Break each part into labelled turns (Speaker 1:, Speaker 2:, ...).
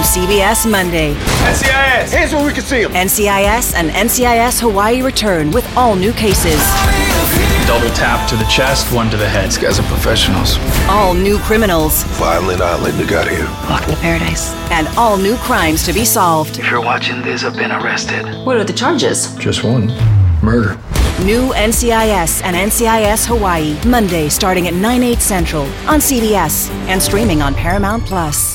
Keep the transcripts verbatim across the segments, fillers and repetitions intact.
Speaker 1: C B S Monday.
Speaker 2: N C I S! Hands where we can see them!
Speaker 1: N C I S and N C I S Hawaii return with all new cases.
Speaker 3: Double tap to the chest, one to the head.
Speaker 4: These guys are professionals.
Speaker 1: All new criminals.
Speaker 5: Violent island they got here.
Speaker 6: Welcome to paradise.
Speaker 1: And all new crimes to be solved.
Speaker 4: If you're watching this, I've been arrested.
Speaker 6: What are the charges?
Speaker 3: Just one. Murder.
Speaker 1: New N C I S and N C I S Hawaii, Monday starting at nine, eight Central on C B S and streaming on Paramount Plus.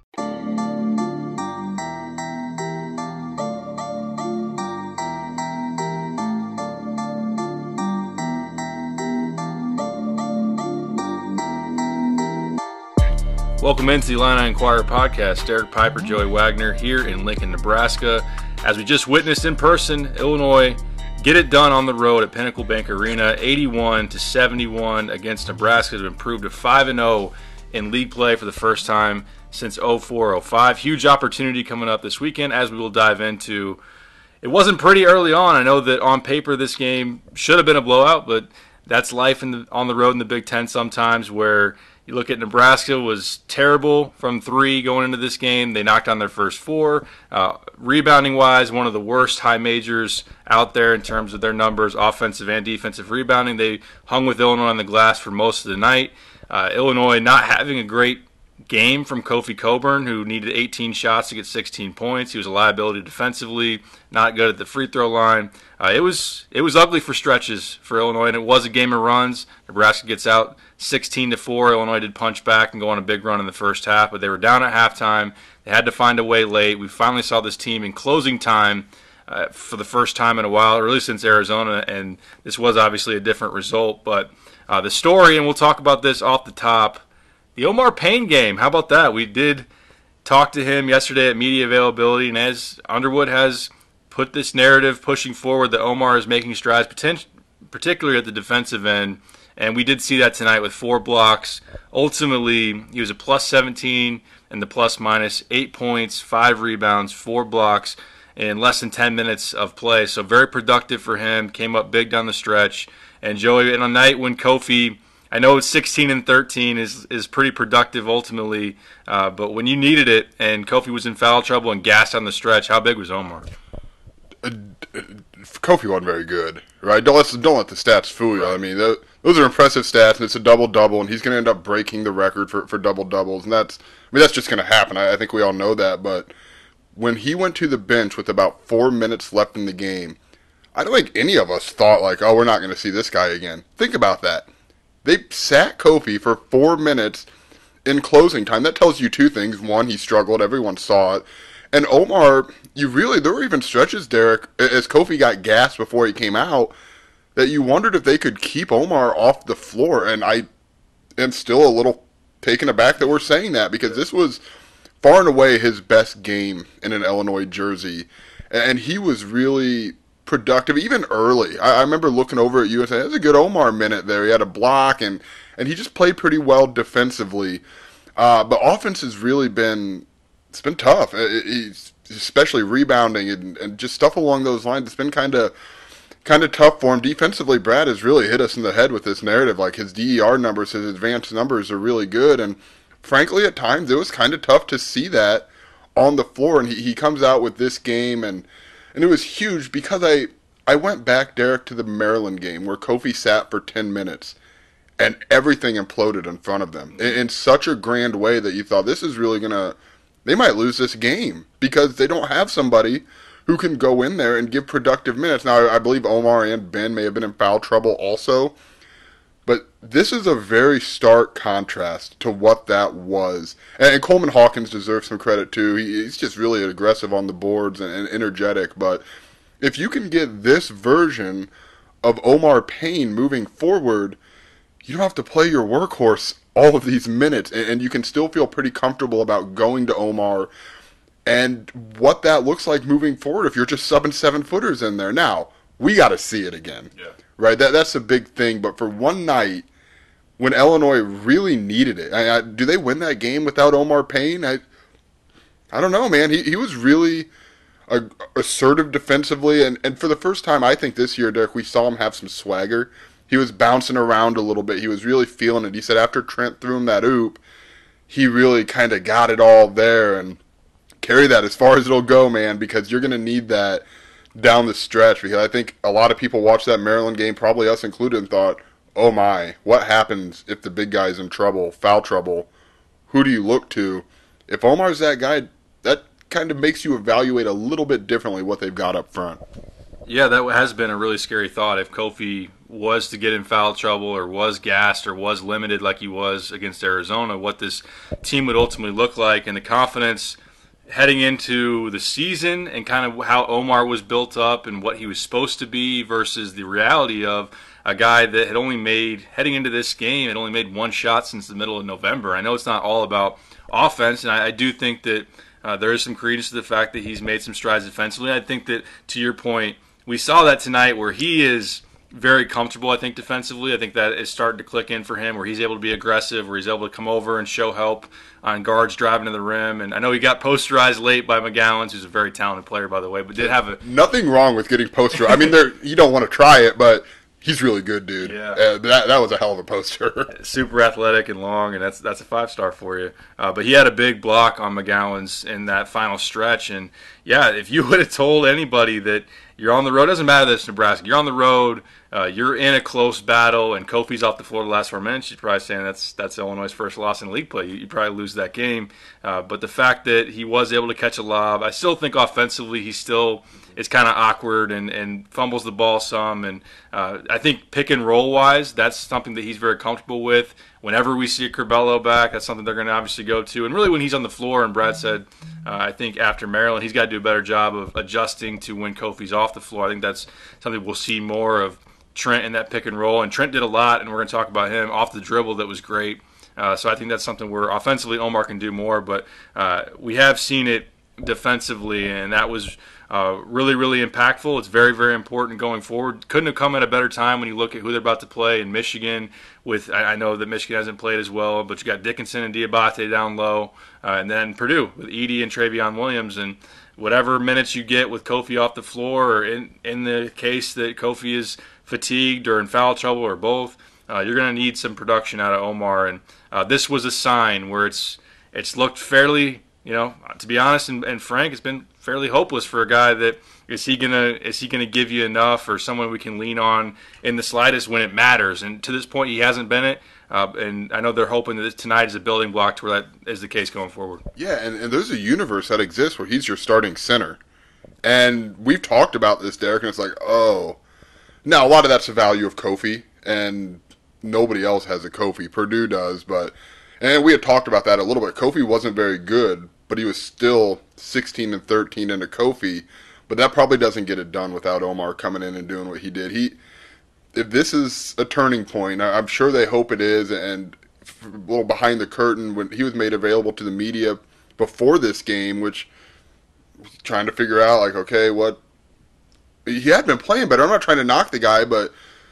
Speaker 7: Welcome into the Illini Inquirer podcast. Derek Piper, Joey Wagner here in Lincoln, Nebraska. As we just witnessed in person, Illinois get it done on the road at Pinnacle Bank Arena, eighty-one to seventy-one against Nebraska to improve to five and oh in league play for the first time since oh four oh five. Huge opportunity coming up this weekend, as we will dive into. It wasn't pretty early on. I know that on paper this game should have been a blowout, but that's life in the, on the road in the Big Ten sometimes, where you look at Nebraska was terrible from three going into this game. They knocked on their first four. Uh, rebounding-wise, one of the worst high majors out there in terms of their numbers, offensive and defensive rebounding. They hung with Illinois on the glass for most of the night. Uh, Illinois not having a great game from Kofi Coburn, who needed eighteen shots to get sixteen points. He was a liability defensively, not good at the free throw line. Uh, it was it was ugly for stretches for Illinois, and it was a game of runs. Nebraska gets out sixteen to four. Illinois did punch back and go on a big run in the first half, but they were down at halftime. They had to find a way late. We finally saw this team in closing time uh, for the first time in a while, or at least since Arizona, and this was obviously a different result. But uh, the story, and we'll talk about this off the top, the Omar Payne game, how about that? We did talk to him yesterday at media availability, and as Underwood has put this narrative pushing forward that Omar is making strides, potent- particularly at the defensive end, and we did see that tonight with four blocks. Ultimately, he was a plus seventeen and the plus minus, eight points, five rebounds, four blocks in less than ten minutes of play. So very productive for him, came up big down the stretch. And Joey, in a night when Kofi, I know it's sixteen and thirteen is is pretty productive ultimately, uh, but when you needed it and Kofi was in foul trouble and gassed on the stretch, how big was Omar?
Speaker 8: Uh, Kofi wasn't very good, right? Don't let don't let the stats fool you. I mean, those, those are impressive stats, and it's a double double, and he's going to end up breaking the record for, for double doubles, and that's I mean that's just going to happen. I, I think we all know that. But when he went to the bench with about four minutes left in the game, I don't think any of us thought like, oh, we're not going to see this guy again. Think about that. They sat Kofi for four minutes in closing time. That tells you two things. One, he struggled. Everyone saw it. And Omar, you really, there were even stretches, Derek, as Kofi got gassed before he came out, that you wondered if they could keep Omar off the floor. And I am still a little taken aback that we're saying that, because this was far and away his best game in an Illinois jersey. And he was really productive, even early. I, I remember looking over at you and saying, that's a good Omar minute there. He had a block, and, and he just played pretty well defensively. Uh, but offense has really been, it's been tough. He's especially rebounding and, and just stuff along those lines. It's been kind of kind of tough for him. Defensively, Brad has really hit us in the head with this narrative. Like, his D E R numbers, his advanced numbers are really good. And frankly, at times, it was kind of tough to see that on the floor. And he, he comes out with this game, and And it was huge because I, I went back, Derek, to the Maryland game where Kofi sat for ten minutes and everything imploded in front of them in, in such a grand way that you thought, this is really going to, they might lose this game because they don't have somebody who can go in there and give productive minutes. Now, I, I believe Omar and Ben may have been in foul trouble also, but this is a very stark contrast to what that was. And, and Coleman Hawkins deserves some credit, too. He, he's just really aggressive on the boards and, and energetic. But if you can get this version of Omar Payne moving forward, you don't have to play your workhorse all of these minutes. And, and you can still feel pretty comfortable about going to Omar and what that looks like moving forward if you're just subbing seven-footers in there. Now, we got to see it again. Yeah. Right, that that's a big thing. But for one night, when Illinois really needed it, I, I, do they win that game without Omar Payne? I, I don't know, man. He he was really uh, assertive defensively, and, and for the first time, I think this year, Derek, we saw him have some swagger. He was bouncing around a little bit. He was really feeling it. He said after Trent threw him that oop, he really kind of got it all there and carry that as far as it'll go, man, because you're going to need that down the stretch. Because I think a lot of people watched that Maryland game, probably us included, and thought, oh my, what happens if the big guy's in trouble, foul trouble? Who do you look to? If Omar's that guy, that kind of makes you evaluate a little bit differently what they've got up front.
Speaker 7: Yeah, that has been a really scary thought. If Kofi was to get in foul trouble or was gassed or was limited like he was against Arizona, what this team would ultimately look like, and the confidence heading into the season and kind of how Omar was built up and what he was supposed to be versus the reality of a guy that had only made, heading into this game, had only made one shot since the middle of November. I know it's not all about offense, and I, I do think that uh, there is some credence to the fact that he's made some strides defensively. I think that, to your point, we saw that tonight where he is very comfortable, I think, defensively. I think that is starting to click in for him, where he's able to be aggressive, where he's able to come over and show help on guards driving to the rim. And I know he got posterized late by McGowens, who's a very talented player, by the way, but did have a...
Speaker 8: Nothing wrong with getting posterized. I mean, there you don't want to try it, but he's really good, dude.
Speaker 7: Yeah.
Speaker 8: Uh, that, that was a hell of a poster.
Speaker 7: Super athletic and long, and that's that's a five-star for you. Uh, but he had a big block on McGowens in that final stretch. And, yeah, if you would have told anybody that you're on the road, it doesn't matter that it's Nebraska, you're on the road, uh, you're in a close battle, and Kofi's off the floor the last four minutes, you're probably saying that's that's Illinois' first loss in league play. You, you probably lose that game. Uh, but the fact that he was able to catch a lob, I still think offensively he still is kind of awkward and, and fumbles the ball some. And uh, I think pick and roll wise, that's something that he's very comfortable with. Whenever we see a Curbelo back, that's something they're going to obviously go to. And really when he's on the floor, and Brad said, uh, I think after Maryland, he's got to do a better job of adjusting to when Kofi's off the floor. I think that's something we'll see more of Trent in that pick and roll. And Trent did a lot, and we're going to talk about him off the dribble. That was great. Uh, so I think that's something where offensively Omar can do more. But uh, we have seen it defensively, and that was uh, really, really impactful. It's very, very important going forward. Couldn't have come at a better time when you look at who they're about to play in Michigan. With I, I know that Michigan hasn't played as well, but you got Dickinson and Diabate down low, uh, and then Purdue with Edey and Travion Williams. And whatever minutes you get with Kofi off the floor, or in, in the case that Kofi is fatigued or in foul trouble or both, uh, you're going to need some production out of Omar. And uh, this was a sign where it's it's looked fairly, you know, to be honest and, and frank, it's been fairly hopeless for a guy that is he gonna is he gonna give you enough, or someone we can lean on in the slightest when it matters. And to this point, he hasn't been it. Uh, and I know they're hoping that tonight is a building block to where that is the case going forward.
Speaker 8: Yeah, and, and there's a universe that exists where he's your starting center. And we've talked about this, Derek, and it's like, oh. Now, a lot of that's the value of Kofi, and nobody else has a Kofi. Purdue does, but and we had talked about that a little bit. Kofi wasn't very good, but he was still sixteen and thirteen into Kofi. But that probably doesn't get it done without Omar coming in and doing what he did. He, if this is a turning point, I'm sure they hope it is. And a little behind the curtain, when he was made available to the media before this game, which trying to figure out, like, okay, what he had been playing better. I'm not trying to knock the guy, but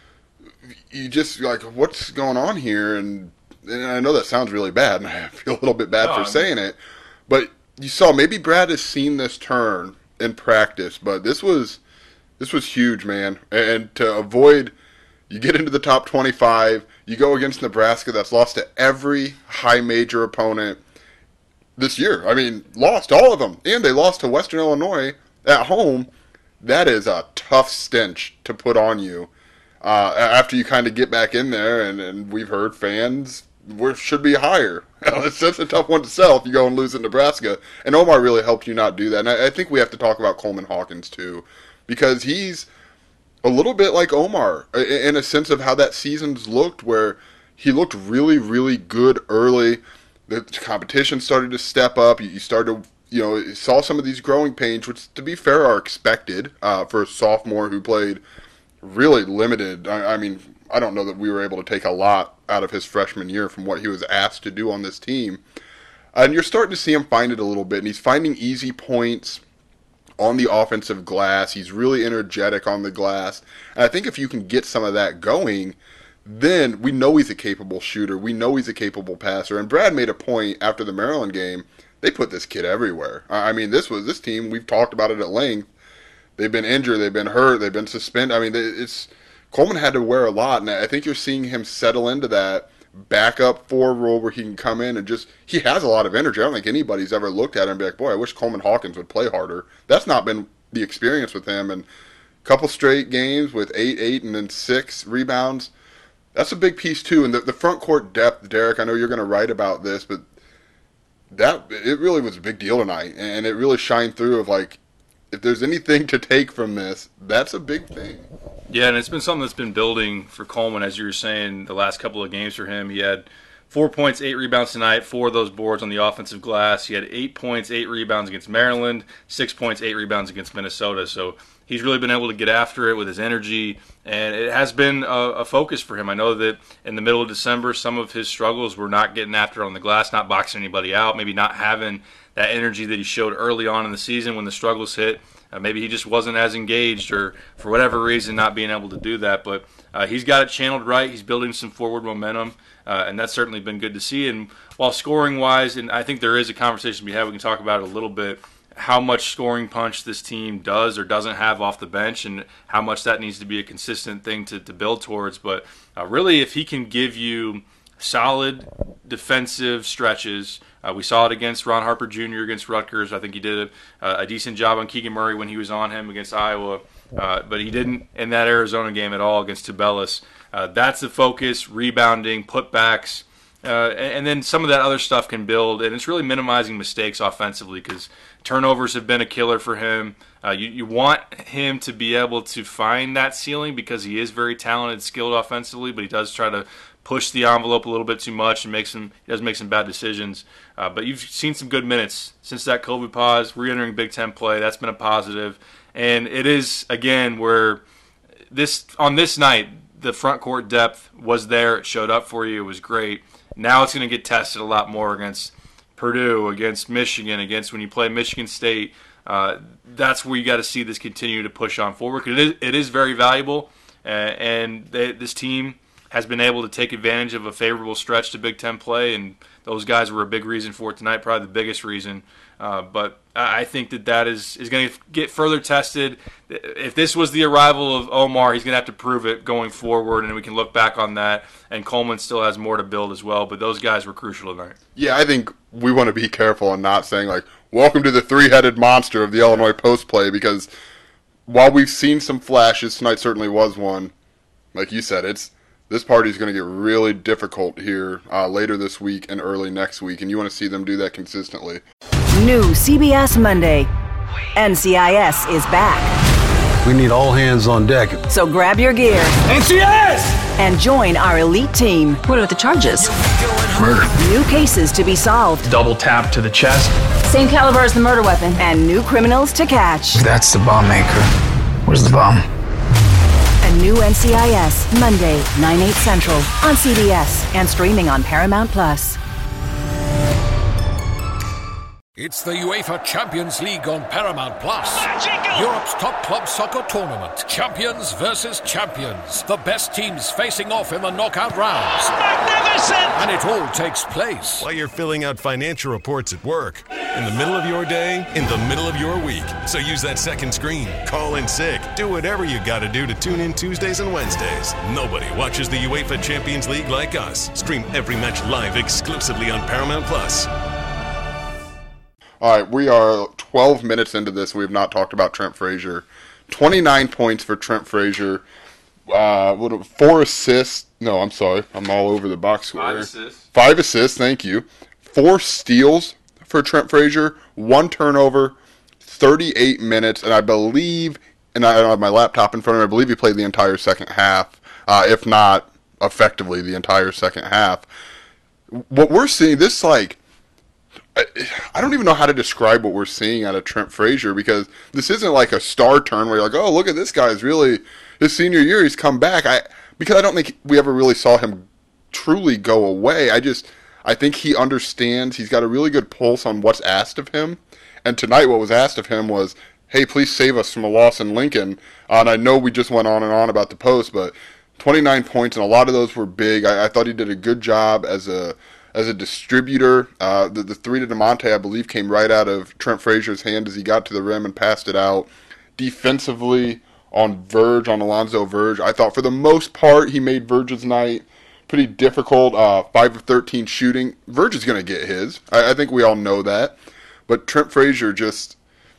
Speaker 8: you just like, what's going on here? And, and I know that sounds really bad, and I feel a little bit bad no, for saying it, but you saw maybe Brad has seen this turn in practice, but this was this was huge, man. And to avoid, you get into the top twenty-five, you go against Nebraska that's lost to every high major opponent this year. I mean, lost all of them, and they lost to Western Illinois at home. That is a tough stench to put on you uh, after you kind of get back in there, and, and we've heard fans we should be higher. It's such a tough one to sell if you go and lose in Nebraska. And Omar really helped you not do that. And I, I think we have to talk about Coleman Hawkins, too, because he's a little bit like Omar in a sense of how that season's looked, where he looked really, really good early. The competition started to step up. You started, you know, saw some of these growing pains, which, to be fair, are expected uh, for a sophomore who played really limited. I, I mean, I don't know that we were able to take a lot out of his freshman year from what he was asked to do on this team. And you're starting to see him find it a little bit, and he's finding easy points on the offensive glass. He's really energetic on the glass. And I think if you can get some of that going, then we know he's a capable shooter. We know he's a capable passer. And Brad made a point after the Maryland game. They put this kid everywhere. I mean, this was this team, we've talked about it at length. They've been injured, they've been hurt, they've been suspended. I mean, it's Coleman had to wear a lot, and I think you're seeing him settle into that. backup four role where he can come in and just, he has a lot of energy. I don't think anybody's ever looked at him and be like, boy, I wish Coleman Hawkins would play harder. That's not been the experience with him. And a couple straight games with eight, eight, and then six rebounds. That's a big piece too. And the, the front court depth, Derek, I know you're going to write about this, but that, it really was a big deal tonight. And it really shined through of like, if there's anything to take from this, that's a big thing.
Speaker 7: Yeah, and it's been something that's been building for Coleman, as you were saying, the last couple of games for him. He had four points, eight rebounds tonight, four of those boards on the offensive glass. He had eight points, eight rebounds against Maryland, six points, eight rebounds against Minnesota. So he's really been able to get after it with his energy, and it has been a, a focus for him. I know that in the middle of December, some of his struggles were not getting after it on the glass, not boxing anybody out, maybe not having that energy that he showed early on in the season when the struggles hit. Uh, maybe he just wasn't as engaged or for whatever reason not being able to do that. But uh, he's got it channeled right. He's building some forward momentum, uh, and that's certainly been good to see. And while scoring-wise, and I think there is a conversation we have, we can talk about it a little bit, how much scoring punch this team does or doesn't have off the bench and how much that needs to be a consistent thing to, to build towards. But uh, really, if he can give you solid defensive stretches. Uh, we saw it against Ron Harper Junior against Rutgers. I think he did a, a decent job on Keegan Murray when he was on him against Iowa, uh, but he didn't in that Arizona game at all against Tubelis. Uh, that's the focus, rebounding, putbacks, uh, and, and then some of that other stuff can build, and it's really minimizing mistakes offensively because turnovers have been a killer for him. Uh, you, you want him to be able to find that ceiling because he is very talented, skilled offensively, but he does try to push the envelope a little bit too much and makes some, he does make some bad decisions. Uh, but you've seen some good minutes since that COVID pause, re-entering Big Ten play. That's been a positive. And it is, again, where this on this night, the front court depth was there. It showed up for you. It was great. Now it's going to get tested a lot more against Purdue, against Michigan, against when you play Michigan State. Uh, that's where you got to see this continue to push on forward. It is, it is very valuable, uh, and they, this team has been able to take advantage of a favorable stretch to Big Ten play, and those guys were a big reason for it tonight, probably the biggest reason. Uh, but I think that that is, is going to get further tested. If this was the arrival of Omar, he's going to have to prove it going forward, and we can look back on that. And Coleman still has more to build as well, but those guys were crucial tonight.
Speaker 8: Yeah, I think we want to be careful on not saying, like, welcome to the three-headed monster of the Illinois post play, because while we've seen some flashes, tonight certainly was one. Like you said, it's this party is going to get really difficult here uh, later this week and early next week, and you want to see them do that consistently.
Speaker 1: New C B S Monday. N C I S is back.
Speaker 5: We need all hands on deck.
Speaker 1: So grab your gear.
Speaker 2: N C I S!
Speaker 1: And join our elite team.
Speaker 6: What are the charges?
Speaker 3: Murder.
Speaker 1: New cases to be solved.
Speaker 3: Double tap to the chest.
Speaker 6: Same caliber as the murder weapon.
Speaker 1: And new criminals to catch.
Speaker 4: That's the bomb maker. Where's the bomb?
Speaker 1: A new N C I S, Monday, nine, eight Central, on C B S and streaming on Paramount Plus.
Speaker 9: It's the UEFA Champions League on Paramount Plus. Europe's top club soccer tournament. Champions versus champions. The best teams facing off in the knockout rounds. Magnificent! And it all takes place
Speaker 10: while you're filling out financial reports at work, in the middle of your day, in the middle of your week. So use that second screen. Call in sick. Do whatever you got to do to tune in Tuesdays and Wednesdays. Nobody watches the UEFA Champions League like us. Stream every match live exclusively on Paramount Plus.
Speaker 8: All right, we are twelve minutes into this. We have not talked about Trent Frazier. twenty-nine points for Trent Frazier. Uh, what, four assists. No, I'm sorry. I'm all over the box score.
Speaker 7: Five assists.
Speaker 8: Five assists, thank you. Four steals for Trent Frazier. One turnover. thirty-eight minutes. And I believe, and I don't have my laptop in front of me, I believe he played the entire second half. Uh, if not, effectively the entire second half. What we're seeing, this like... I don't even know how to describe what we're seeing out of Trent Frazier, because this isn't like a star turn where you're like, oh, look at this guy's really, his senior year, he's come back. I Because I don't think we ever really saw him truly go away. I just, I think he understands, he's got a really good pulse on what's asked of him. And tonight what was asked of him was, hey, please save us from a loss in Lincoln. Uh, and I know we just went on and on about the post, but twenty-nine points, and a lot of those were big. I, I thought he did a good job as a As a distributor. Uh, the, the three to DeMonte, I believe, came right out of Trent Frazier's hand as he got to the rim and passed it out. Defensively, on Verge, on Alonzo Verge, I thought for the most part he made Verge's night pretty difficult. Uh, five of thirteen shooting. Verge is going to get his. I, I think we all know that. But Trent Frazier just,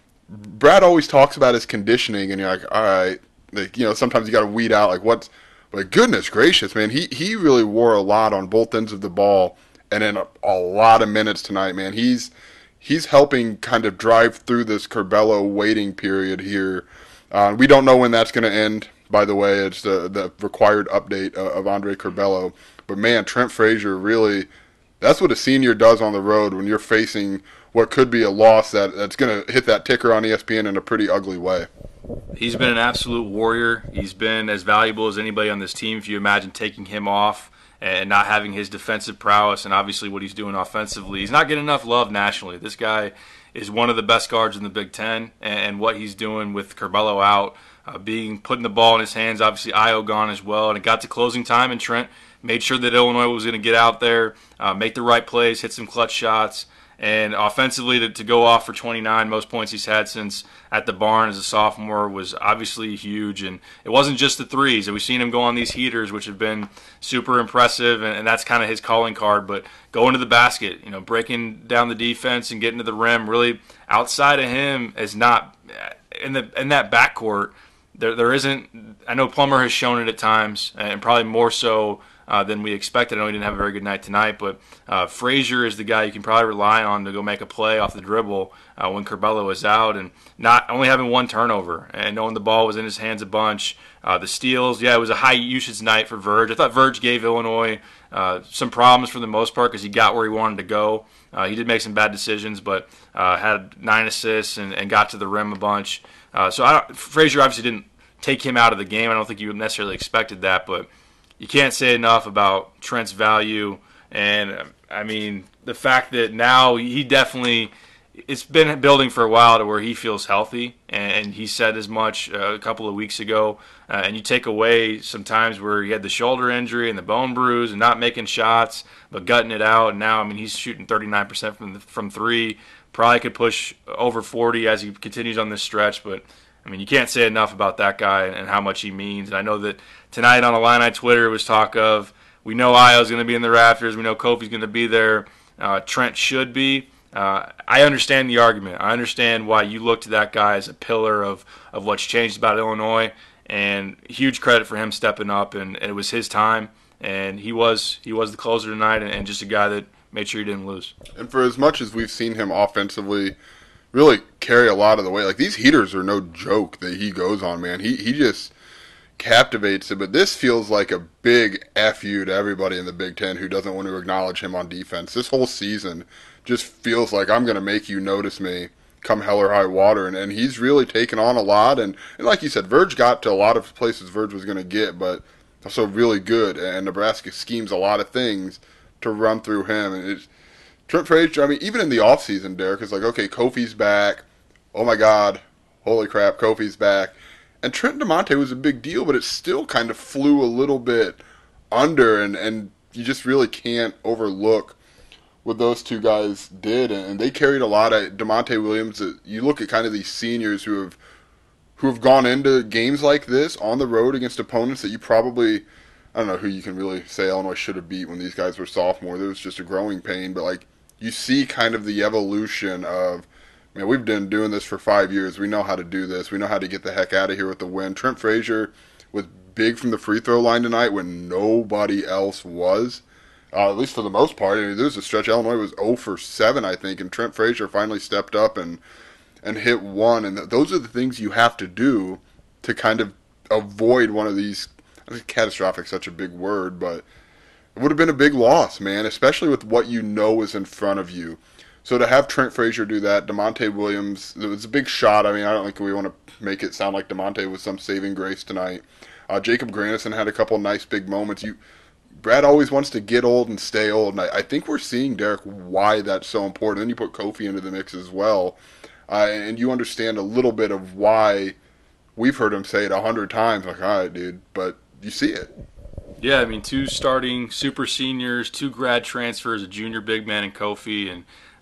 Speaker 8: Brad always talks about his conditioning, and you're like, all right, like, you know, sometimes you got to weed out like what's. But goodness gracious, man, he he really wore a lot on both ends of the ball, and in a, a lot of minutes tonight, man. He's he's helping kind of drive through this Curbelo waiting period here. Uh, we don't know when that's going to end. By the way, it's the the required update uh, of Andre Curbelo. But man, Trent Frazier really, that's what a senior does on the road when you're facing what could be a loss that, that's going to hit that ticker on E S P N in a pretty ugly way.
Speaker 7: He's been an absolute warrior. He's been as valuable as anybody on this team. If you imagine taking him off and not having his defensive prowess and obviously what he's doing offensively, he's not getting enough love nationally. This guy is one of the best guards in the Big Ten, and what he's doing with Curbelo out, uh, being putting the ball in his hands, obviously Ayo gone as well, and it got to closing time, and Trent made sure that Illinois was going to get out there, uh, make the right plays, hit some clutch shots. And offensively, to, to go off for twenty-nine, most points he's had since at the barn as a sophomore, was obviously huge. And it wasn't just the threes. We've seen him go on these heaters, which have been super impressive, and, and that's kind of his calling card. But going to the basket, you know, breaking down the defense and getting to the rim, really outside of him is not in the in that backcourt. There there isn't. I know Plummer has shown it at times, and probably more so Uh, than we expected. I know he didn't have a very good night tonight, but uh, Frazier is the guy you can probably rely on to go make a play off the dribble uh, when Curbelo is out, and not only having one turnover and knowing the ball was in his hands a bunch. Uh, the steals, yeah, it was a high usage night for Verge. I thought Verge gave Illinois uh, some problems for the most part because he got where he wanted to go. Uh, he did make some bad decisions, but uh, had nine assists and, and got to the rim a bunch. Uh, so I don't, Frazier obviously didn't take him out of the game. I don't think you necessarily expected that, but you can't say enough about Trent's value. And, I mean, the fact that now he definitely – it's been building for a while to where he feels healthy, and he said as much uh, a couple of weeks ago. Uh, and you take away some times where he had the shoulder injury and the bone bruise and not making shots but gutting it out. And now, I mean, he's shooting thirty-nine percent from, the, from three. Probably could push over forty as he continues on this stretch, but – I mean, you can't say enough about that guy and how much he means. And I know that tonight on Illini Twitter was talk of, we know Ayo's going to be in the rafters. We know Kofi's going to be there. Uh, Trent should be. Uh, I understand the argument. I understand why you look to that guy as a pillar of, of what's changed about Illinois. And huge credit for him stepping up. And, and it was his time. And he was he was the closer tonight, and, and just a guy that made sure he didn't lose.
Speaker 8: And for as much as we've seen him offensively really carry a lot of the weight. Like, these heaters are no joke that he goes on, man. He he just captivates it. But this feels like a big F you to everybody in the Big Ten who doesn't want to acknowledge him on defense. This whole season just feels like I'm going to make you notice me come hell or high water. And, and he's really taken on a lot. And, and like you said, Verge got to a lot of places Verge was going to get, but also really good. And Nebraska schemes a lot of things to run through him. And it's Trent Frazier, I mean, even in the offseason, Derek, it's like, okay, Kofi's back. Oh, my God. Holy crap, Kofi's back. And Trent DeMonte was a big deal, but it still kind of flew a little bit under, and, and you just really can't overlook what those two guys did. And, and they carried a lot of DeMonte Williams. You look at kind of these seniors who have who have gone into games like this on the road against opponents that you probably, I don't know who you can really say Illinois should have beat when these guys were sophomore. There was just a growing pain, but like, you see kind of the evolution of, man, we've been doing this for five years. We know how to do this. We know how to get the heck out of here with the win. Trent Frazier was big from the free throw line tonight when nobody else was, uh, at least for the most part. I mean, there was a stretch Illinois was zero for seven, I think, and Trent Frazier finally stepped up and, and hit one. And th- those are the things you have to do to kind of avoid one of these, I think catastrophic is such a big word, but it would have been a big loss, man, especially with what you know is in front of you. So to have Trent Frazier do that, DeMonte Williams, it was a big shot. I mean, I don't think we want to make it sound like DeMonte was some saving grace tonight. Uh, Jacob Grandison had a couple nice big moments. You, Brad always wants to get old and stay old, and I, I think we're seeing, Derek, why that's so important. Then you put Kofi into the mix as well, uh, and you understand a little bit of why we've heard him say it a hundred times, like, all right, dude, but you see it.
Speaker 7: Yeah, I mean, two starting super seniors, two grad transfers, a junior big man in Kofi, and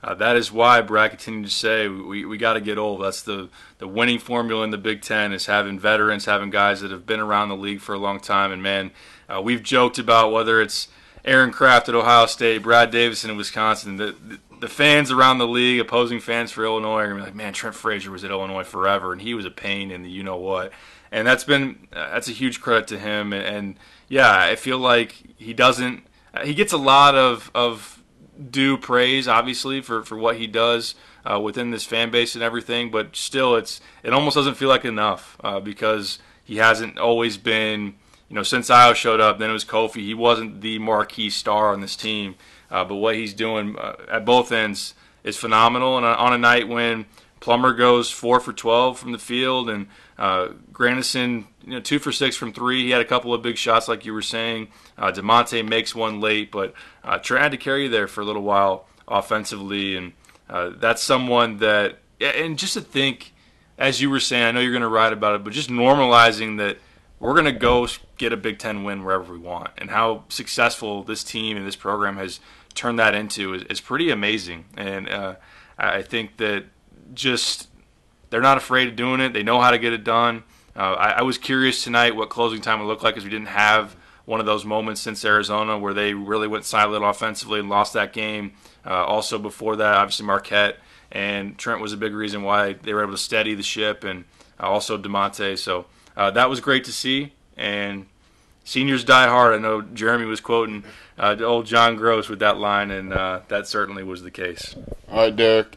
Speaker 7: uh, that is why Brad continued to say we, we got to get old. That's the, the winning formula in the Big Ten, is having veterans, having guys that have been around the league for a long time. And, man, uh, we've joked about whether it's Aaron Kraft at Ohio State, Brad Davison in Wisconsin, the, the, the fans around the league, opposing fans for Illinois, are going to be like, man, Trent Frazier was at Illinois forever, and he was a pain in the you-know-what. And that's been uh, that's a huge credit to him. And, and, yeah, I feel like he doesn't – he gets a lot of, of due praise, obviously, for, for what he does uh, within this fan base and everything, but still it's it almost doesn't feel like enough uh, because he hasn't always been – you know, since Io showed up, then it was Kofi. He wasn't the marquee star on this team, uh, but what he's doing uh, at both ends is phenomenal. And on a night when Plummer goes four for twelve from the field, and uh, Grandison, you know, two for six from three, he had a couple of big shots, like you were saying. Uh, DeMonte makes one late, but uh, Trent had to carry you there for a little while offensively, and uh, that's someone that, and just to think, as you were saying, I know you're going to write about it, but just normalizing that we're going to go get a Big Ten win wherever we want, and how successful this team and this program has turned that into is, is pretty amazing. And uh, I think that just they're not afraid of doing it. They know how to get it done. Uh, I, I was curious tonight what closing time would look like, because we didn't have one of those moments since Arizona where they really went silent offensively and lost that game. Uh, also before that, obviously Marquette and Trent was a big reason why they were able to steady the ship, and uh, also DeMonte. So uh, that was great to see. And seniors die hard. I know Jeremy was quoting uh, old John Gross with that line, and uh, that certainly was the case.
Speaker 8: All right, Derek.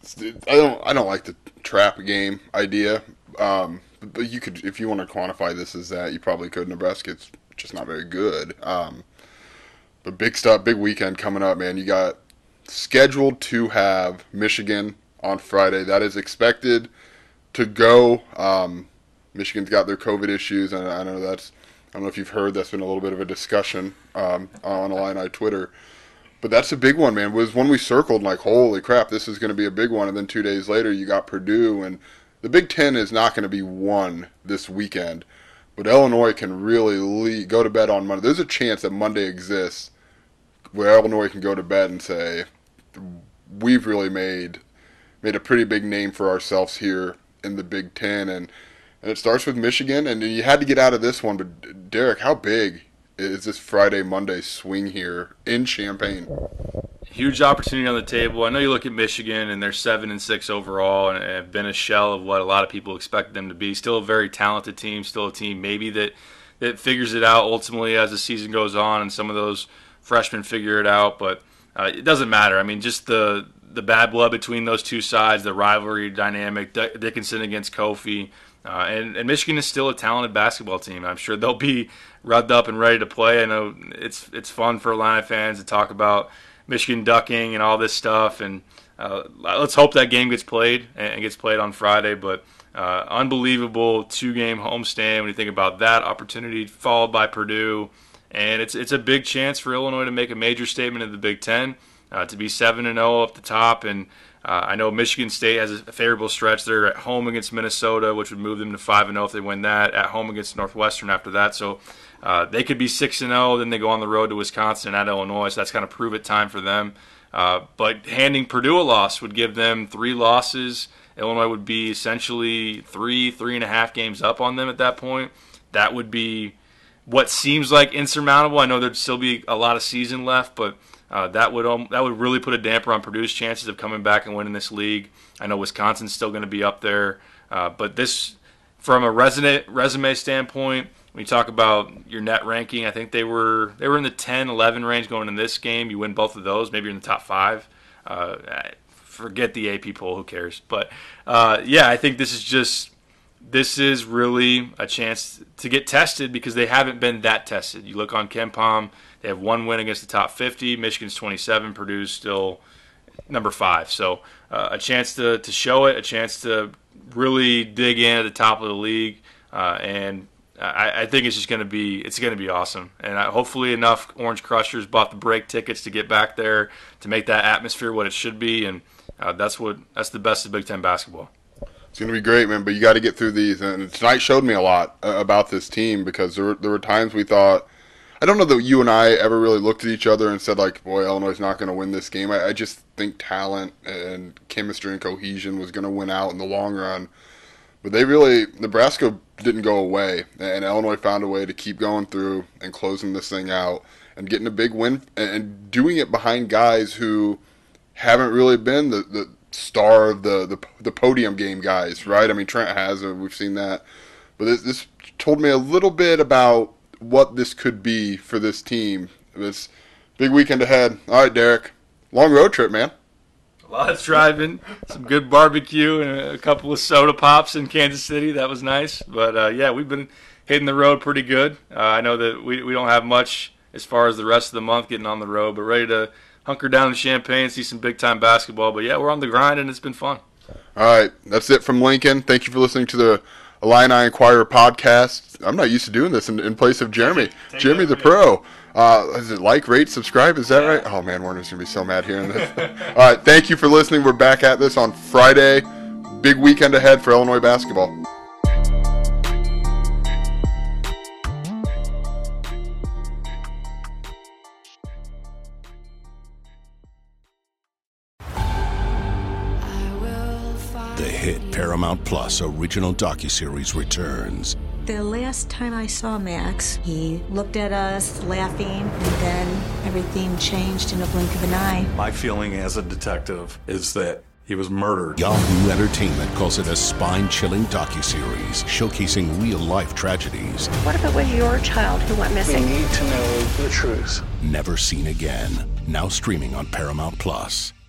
Speaker 8: I don't. I don't like the trap game idea. Um, but you could, if you want to quantify this as that, you probably could. Nebraska's just not very good. Um, but big stuff, big weekend coming up, man. You got scheduled to have Michigan on Friday. That is expected to go. Um, Michigan's got their COVID issues, and I know that's. I don't know if you've heard. That's been a little bit of a discussion um, on Illini Twitter. But that's a big one, man. It was one we circled like, holy crap, this is going to be a big one. And then two days later, you got Purdue. And the Big Ten is not going to be won this weekend. But Illinois can really lead, go to bed on Monday. There's a chance that Monday exists where Illinois can go to bed and say, we've really made made a pretty big name for ourselves here in the Big Ten. And, and it starts with Michigan. And you had to get out of this one. But, Derek, how big is this Friday, Monday swing here in Champaign?
Speaker 7: Huge opportunity on the table. I know you look at Michigan, and they're seven and six overall, and have been a shell of what a lot of people expect them to be. Still a very talented team. Still a team maybe that that figures it out ultimately as the season goes on, and some of those freshmen figure it out. But uh, it doesn't matter. I mean, just the the bad blood between those two sides, the rivalry dynamic, D- Dickinson against Kofi. Uh, and, and Michigan is still a talented basketball team. I'm sure they'll be revved up and ready to play. I know it's it's fun for Illini fans to talk about Michigan ducking and all this stuff. And uh, let's hope that game gets played and gets played on Friday. But uh, unbelievable two-game homestand when you think about that opportunity, followed by Purdue. And it's it's a big chance for Illinois to make a major statement in the Big Ten, uh, to be seven and oh up the top. And Uh, I know Michigan State has a favorable stretch. They're at home against Minnesota, which would move them to five and oh if they win that. At home against Northwestern after that. So uh, they could be six and oh. Then they go on the road to Wisconsin and at Illinois. So that's kind of prove-it time for them. Uh, but handing Purdue a loss would give them three losses. Illinois would be essentially three, three and a half games up on them at that point. That would be what seems like insurmountable. I know there'd still be a lot of season left, but Uh, that would um, that would really put a damper on Purdue's chances of coming back and winning this league. I know Wisconsin's still going to be up there, uh, but this, from a resume resume standpoint, when you talk about your net ranking, I think they were they were in the ten, eleven range going in this game. You win both of those, maybe you're in the top five. Uh, forget the A P poll, who cares? But uh, yeah, I think this is just this is really a chance to get tested because they haven't been that tested. You look on KenPom. They have one win against the top fifty. Michigan's twenty-seven. Purdue's still number five. So uh, a chance to, to show it, a chance to really dig in at the top of the league, uh, and I, I think it's just going to be it's going to be awesome. And I, hopefully enough Orange Crushers bought the break tickets to get back there to make that atmosphere what it should be, and uh, that's what that's the best of Big Ten basketball.
Speaker 8: It's going to be great, man, but you got to get through these. And tonight showed me a lot uh, about this team because there were, there were times we thought. I don't know that you and I ever really looked at each other and said, like, boy, Illinois is not going to win this game. I, I just think talent and chemistry and cohesion was going to win out in the long run. But they really, Nebraska didn't go away, and Illinois found a way to keep going through and closing this thing out and getting a big win and doing it behind guys who haven't really been the, the star of the, the the podium game guys, right? I mean, Trent has, we've seen that. But this, this told me a little bit about what this could be for this team. This big weekend ahead. All right, Derek, long road trip, man.
Speaker 7: A lot of driving, some good barbecue, and a couple of soda pops in Kansas City. That was nice. But, uh, yeah, we've been hitting the road pretty good. Uh, I know that we, we don't have much as far as the rest of the month getting on the road, but ready to hunker down in Champaign, see some big-time basketball. But, yeah, we're on the grind, and it's been fun.
Speaker 8: All right, that's it from Lincoln. Thank you for listening to the Illini Inquirer podcast. I'm not used to doing this in, in place of Jeremy. Take Jeremy the pro. Uh, is it like, rate, subscribe? Is that yeah. right? Oh, man, Warner's going to be so mad hearing this. All right, thank you for listening. We're back at this on Friday. Big weekend ahead for Illinois basketball.
Speaker 10: The hit Paramount Plus original docuseries returns.
Speaker 11: The last time I saw Max, he looked at us laughing, and then everything changed in a blink of an eye.
Speaker 3: My feeling as a detective is that he was murdered.
Speaker 10: Yahoo Entertainment calls it a spine-chilling docuseries showcasing real-life tragedies.
Speaker 12: What if it was your child who went missing?
Speaker 3: We need to know the truth.
Speaker 10: Never seen again. Now streaming on Paramount Plus.